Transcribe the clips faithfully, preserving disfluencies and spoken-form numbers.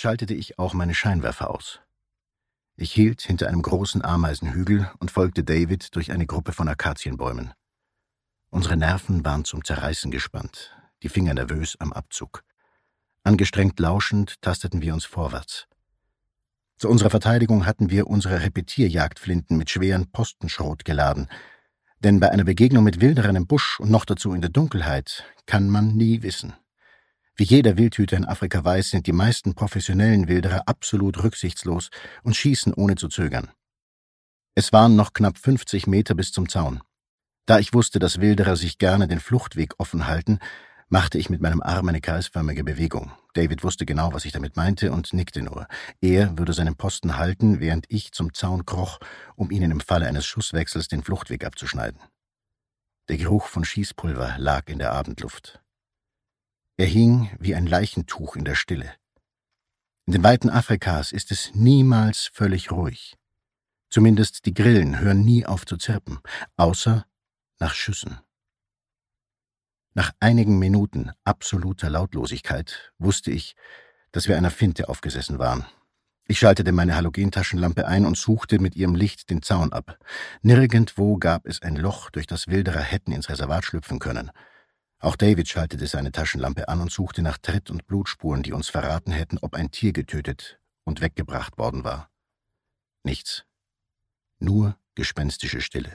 schaltete ich auch meine Scheinwerfer aus. Ich hielt hinter einem großen Ameisenhügel und folgte David durch eine Gruppe von Akazienbäumen. Unsere Nerven waren zum Zerreißen gespannt, die Finger nervös am Abzug. Angestrengt lauschend tasteten wir uns vorwärts. Zu unserer Verteidigung hatten wir unsere Repetierjagdflinten mit schweren Postenschrot geladen, denn bei einer Begegnung mit Wilderern im Busch und noch dazu in der Dunkelheit kann man nie wissen. Wie jeder Wildhüter in Afrika weiß, sind die meisten professionellen Wilderer absolut rücksichtslos und schießen ohne zu zögern. Es waren noch knapp fünfzig Meter bis zum Zaun. Da ich wusste, dass Wilderer sich gerne den Fluchtweg offen halten, machte ich mit meinem Arm eine kreisförmige Bewegung. David wusste genau, was ich damit meinte und nickte nur. Er würde seinen Posten halten, während ich zum Zaun kroch, um ihnen im Falle eines Schusswechsels den Fluchtweg abzuschneiden. Der Geruch von Schießpulver lag in der Abendluft. Er hing wie ein Leichentuch in der Stille. In den Weiten Afrikas ist es niemals völlig ruhig. Zumindest die Grillen hören nie auf zu zirpen, außer nach Schüssen. Nach einigen Minuten absoluter Lautlosigkeit wusste ich, dass wir einer Finte aufgesessen waren. Ich schaltete meine Halogentaschenlampe ein und suchte mit ihrem Licht den Zaun ab. Nirgendwo gab es ein Loch, durch das Wilderer hätten ins Reservat schlüpfen können. Auch David schaltete seine Taschenlampe an und suchte nach Tritt- und Blutspuren, die uns verraten hätten, ob ein Tier getötet und weggebracht worden war. Nichts. Nur gespenstische Stille.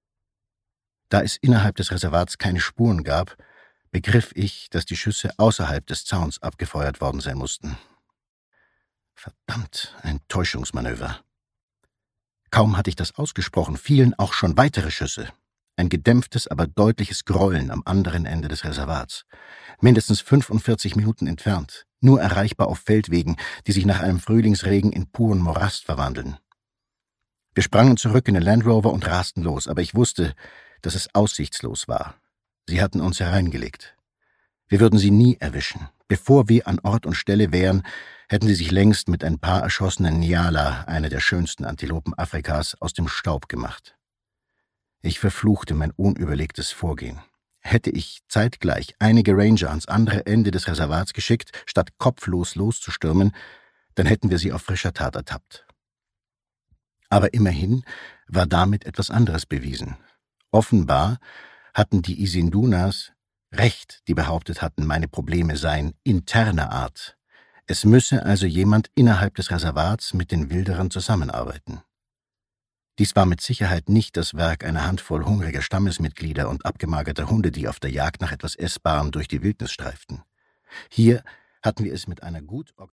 Da es innerhalb des Reservats keine Spuren gab, begriff ich, dass die Schüsse außerhalb des Zauns abgefeuert worden sein mussten. Verdammt, ein Täuschungsmanöver. Kaum hatte ich das ausgesprochen, fielen auch schon weitere Schüsse. Ein gedämpftes, aber deutliches Grollen am anderen Ende des Reservats. Mindestens fünfundvierzig Minuten entfernt, nur erreichbar auf Feldwegen, die sich nach einem Frühlingsregen in puren Morast verwandeln. Wir sprangen zurück in den Land Rover und rasten los, aber ich wusste, dass es aussichtslos war. Sie hatten uns hereingelegt. Wir würden sie nie erwischen. Bevor wir an Ort und Stelle wären, hätten sie sich längst mit ein paar erschossenen Nyala, einer der schönsten Antilopen Afrikas, aus dem Staub gemacht. Ich verfluchte mein unüberlegtes Vorgehen. Hätte ich zeitgleich einige Ranger ans andere Ende des Reservats geschickt, statt kopflos loszustürmen, dann hätten wir sie auf frischer Tat ertappt. Aber immerhin war damit etwas anderes bewiesen. Offenbar hatten die Isindunas recht, die behauptet hatten, meine Probleme seien interner Art. Es müsse also jemand innerhalb des Reservats mit den Wilderern zusammenarbeiten. Dies war mit Sicherheit nicht das Werk einer Handvoll hungriger Stammesmitglieder und abgemagerter Hunde, die auf der Jagd nach etwas Essbarem durch die Wildnis streiften. Hier hatten wir es mit einer gut